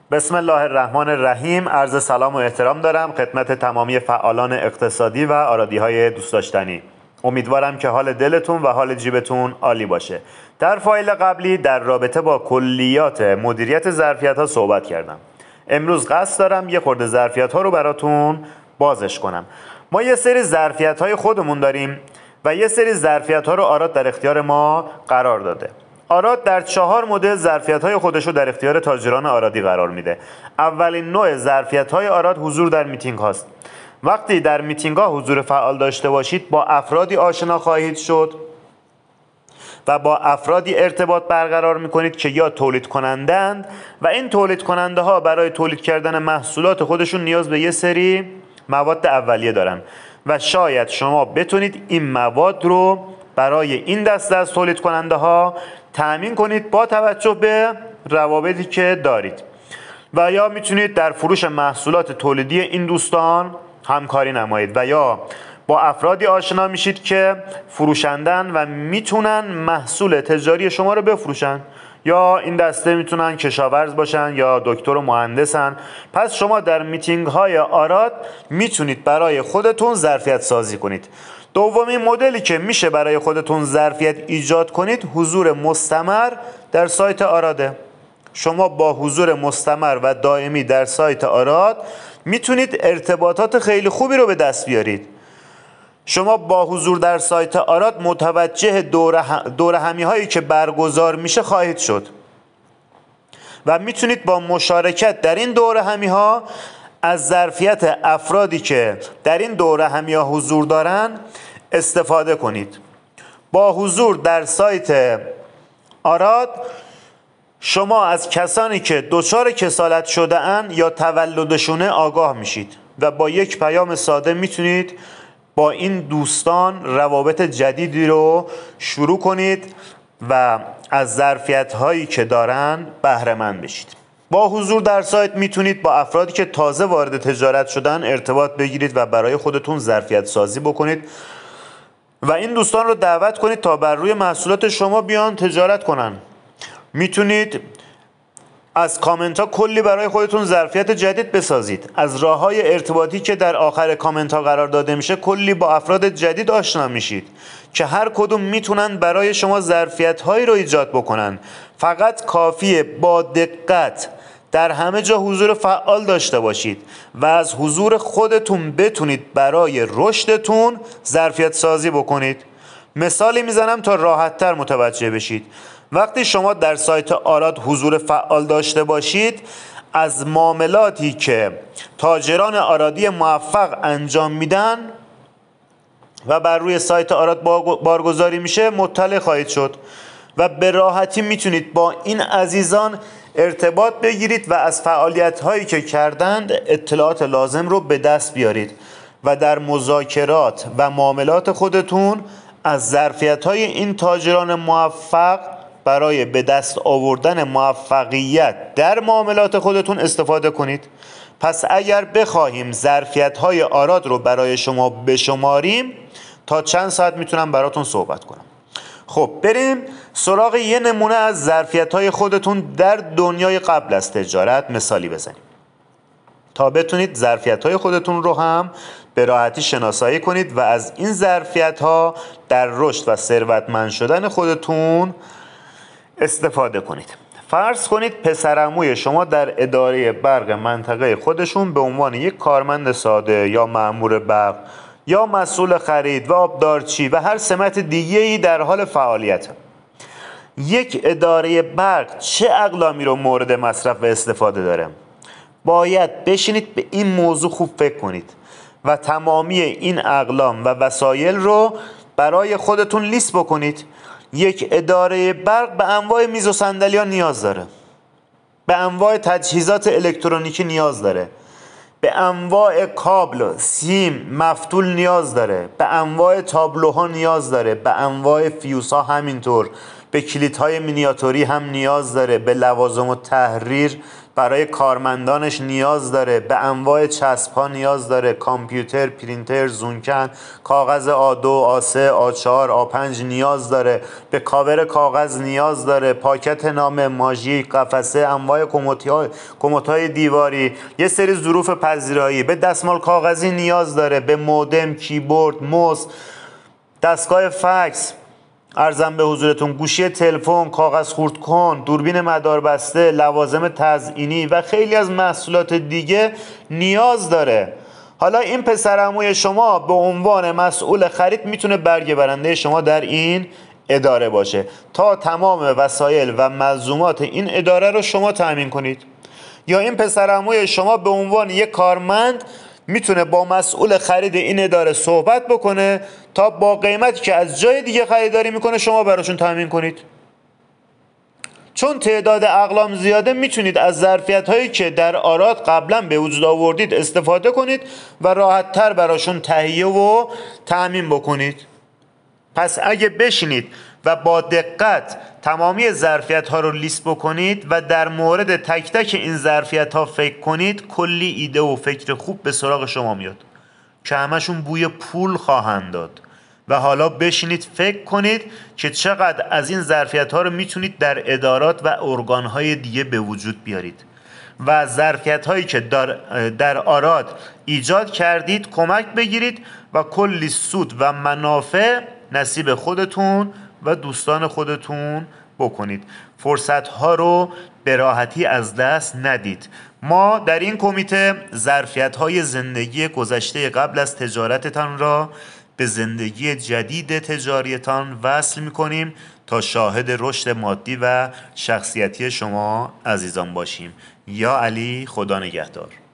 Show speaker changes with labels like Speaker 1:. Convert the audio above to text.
Speaker 1: بسم الله الرحمن الرحیم. عرض سلام و احترام دارم خدمت تمامی فعالان اقتصادی و آرادی‌های دوست داشتنی. امیدوارم که حال دلتون و حال جیبتون عالی باشه. در فایل قبلی در رابطه با کلیات مدیریت ظرفیت‌ها صحبت کردم. امروز قصد دارم یه خورده ظرفیت‌ها رو براتون بازش کنم. ما یه سری ظرفیت‌های خودمون داریم و یه سری ظرفیت‌ها رو آراد در اختیار ما قرار داده. آراد در 4 مدل ظرفیت‌های خودش رو در اختیار تاجران آرادی قرار میده. اولین نوع ظرفیت‌های آراد حضور در میتینگ هاست. وقتی در میتینگ ها حضور فعال داشته باشید با افرادی آشنا خواهید شد و با افرادی ارتباط برقرار میکنید که یا تولید کنندند و این تولید کننده ها برای تولید کردن محصولات خودشون نیاز به یه سری مواد اولیه دارن و شاید شما بتونید این مواد رو برای این دسته از تولید کننده ها تأمین کنید با توجه به روابطی که دارید و یا میتونید در فروش محصولات تولیدی این دوستان همکاری نمایید و یا با افرادی آشنا میشید که فروشندن و میتونن محصول تجاری شما رو بفروشن یا این دسته میتونن کشاورز باشن یا دکتر و مهندسن. پس شما در میتینگ های آراد میتونید برای خودتون ظرفیت سازی کنید. دومین مدلی که میشه برای خودتون ظرفیت ایجاد کنید حضور مستمر در سایت آراده. شما با حضور مستمر و دائمی در سایت آراد میتونید ارتباطات خیلی خوبی رو به دست بیارید. شما با حضور در سایت آراد متوجه دور همی هایی که برگزار میشه خواهید شد و میتونید با مشارکت در این دور همی ها از ظرفیت افرادی که در این دور همی ها حضور دارن استفاده کنید. با حضور در سایت آراد شما از کسانی که دچار کسالت شده اند یا تولدشونه آگاه میشید و با یک پیام ساده میتونید با این دوستان روابط جدیدی رو شروع کنید و از ظرفیت هایی که دارن بهره مند بشید. با حضور در سایت میتونید با افرادی که تازه وارد تجارت شدن ارتباط بگیرید و برای خودتون ظرفیت سازی بکنید و این دوستان رو دعوت کنید تا بر روی محصولات شما بیان تجارت کنن. میتونید از کامنت ها کلی برای خودتون ظرفیت جدید بسازید. از راه های ارتباطی که در آخر کامنت ها قرار داده میشه کلی با افراد جدید آشنا میشید که هر کدوم میتونن برای شما ظرفیت هایی رو ایجاد بکنن. فقط کافیه با دقت در همه جا حضور فعال داشته باشید و از حضور خودتون بتونید برای رشدتون ظرفیت سازی بکنید. مثالی میزنم تا راحت تر متوجه بشید. وقتی شما در سایت آراد حضور فعال داشته باشید از معاملاتی که تاجران آرادی موفق انجام میدن و بر روی سایت آراد بارگذاری میشه مطلع خواهید شد و به راحتی میتونید با این عزیزان ارتباط بگیرید و از فعالیت هایی که کردند اطلاعات لازم رو به دست بیارید و در مذاکرات و معاملات خودتون از ظرفیت های این تاجران موفق برای به دست آوردن موفقیت در معاملات خودتون استفاده کنید. پس اگر بخواهیم ظرفیت های آراد رو برای شما بشماریم تا چند ساعت میتونم براتون صحبت کنم. خب بریم سراغ یه نمونه از ظرفیت های خودتون در دنیای قبل از تجارت مثالی بزنیم تا بتونید ظرفیت های خودتون رو هم به راحتی شناسایی کنید و از این ظرفیت ها در رشد و ثروتمند شدن خودتون استفاده کنید. فرض کنید پسرعموی شما در اداره برق منطقه خودشون به عنوان یک کارمند ساده یا مأمور برق یا مسئول خرید و آبدارچی و هر سمت دیگه‌ای در حال فعالیت. یک اداره برق چه اقلامی رو مورد مصرف و استفاده داره؟ باید بشینید به این موضوع خوب فکر کنید و تمامی این اقلام و وسایل رو برای خودتون لیست بکنید. یک اداره برق به انواع میز و صندلی‌ها نیاز داره، به انواع تجهیزات الکترونیکی نیاز داره، به انواع کابل، سیم، مفتول نیاز داره، به انواع تابلوها نیاز داره، به انواع فیوزها همینطور، به کلیدهای مینیاتوری هم نیاز داره، به لوازم و تحریر برای کارمندانش نیاز داره، به انواع چسب‌ها نیاز داره، کامپیوتر، پرینتر، زونکن، کاغذ A2، A3، A4، A5 نیاز داره، به کاور کاغذ نیاز داره، پاکت نامه، ماژیک، قفسه، انواع کمدهای دیواری، یه سری ظروف پذیرایی، به دستمال کاغذی نیاز داره، به مودم، کیبورد، موس، دستگاه فکس، ارزم به حضورتون گوشی تلفن، کاغذ خورد کن، دوربین مداربسته، لوازم تزئینی و خیلی از محصولات دیگه نیاز داره. حالا این پسرعموی شما به عنوان مسئول خرید میتونه برگه برنده شما در این اداره باشه تا تمام وسایل و ملزومات این اداره رو شما تأمین کنید. یا این پسرعموی شما به عنوان یک کارمند میتونه با مسئول خرید این اداره صحبت بکنه تا با قیمتی که از جای دیگه خریداری میکنه شما براشون تامین کنید. چون تعداد اقلام زیاده میتونید از ظرفیت هایی که در آراد قبلا به وجود آوردید استفاده کنید و راحت تر براشون تهیه و تامین بکنید. پس اگه بشینید و با دقت تمامی ظرفیت ها رو لیست بکنید و در مورد تک تک این ظرفیت ها فکر کنید، کلی ایده و فکر خوب به سراغ شما میاد که همشون بوی پول خواهند داد. و حالا بشینید فکر کنید که چقدر از این ظرفیت ها رو میتونید در ادارات و ارگان های دیگه به وجود بیارید و ظرفیت هایی که در آراد ایجاد کردید کمک بگیرید و کلی سود و منافع نصیب خودتون و دوستان خودتون بکنید. فرصت ها رو به راحتی از دست ندید. ما در این کمیته ظرفیت های زندگی گذشته قبل از تجارتتان را به زندگی جدید تجاریتان وصل می‌کنیم تا شاهد رشد مادی و شخصیتی شما عزیزان باشیم. یا علی، خدا نگهدار.